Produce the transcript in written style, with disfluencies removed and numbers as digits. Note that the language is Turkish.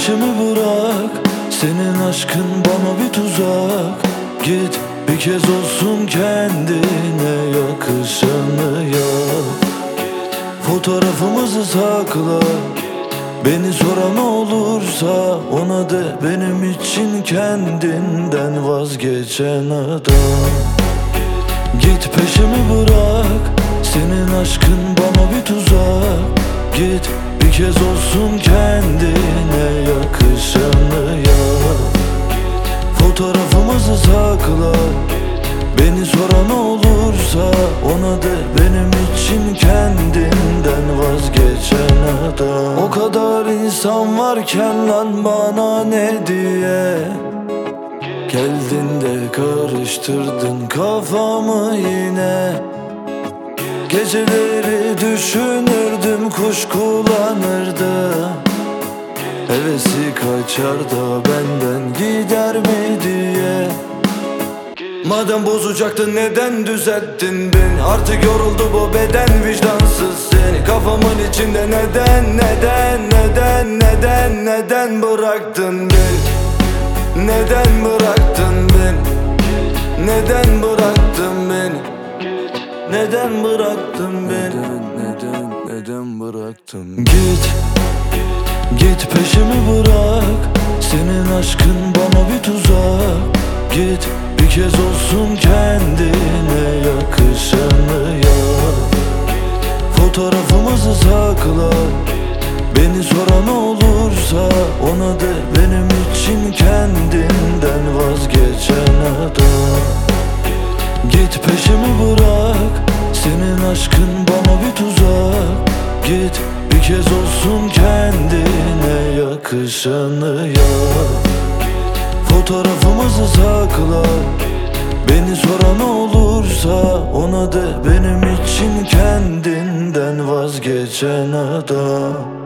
peşimi bırak, senin aşkın bana bir tuzak. Git bir kez olsun kendine yakışanı yap. Fotoğrafımızı sakla, beni soran olursa ona de benim için kendinden vazgeçen adam. Git peşimi bırak, senin aşkın bana bir tuzak. Git bir kez olsun kendine yakışanı yap. Fotoğrafımızı sakla, beni soran olursa ona de benim için kendinden vazgeçen adam. O kadar insan varken lan bana ne diye geldin de karıştırdın kafamı yine. Geceleri düşünürdüm, kuşkulanırdı. Hevesi kaçar da benden gider mi diye. Madem bozacaktın neden düzelttin beni? Artık yoruldu bu beden, vicdansız seni. Kafamın içinde neden bıraktın beni? Neden bıraktın beni? Neden bıraktın beni? Neden bıraktın beni? Neden bıraktın? Git peşimi bırak, senin aşkın bana bir tuzak. Git bir kez olsun kendine yakışanı yap. Fotoğrafımızı sakla, beni soran olursa ona de benim için kendinden vazgeçen adam. Git peşimi bırak, senin aşkın bana bir tuzak. Git bir kez olsun kendine yakışanı yap. Fotoğrafımızı sakla, beni soran olursa ona de benim için kendinden vazgeçen adam.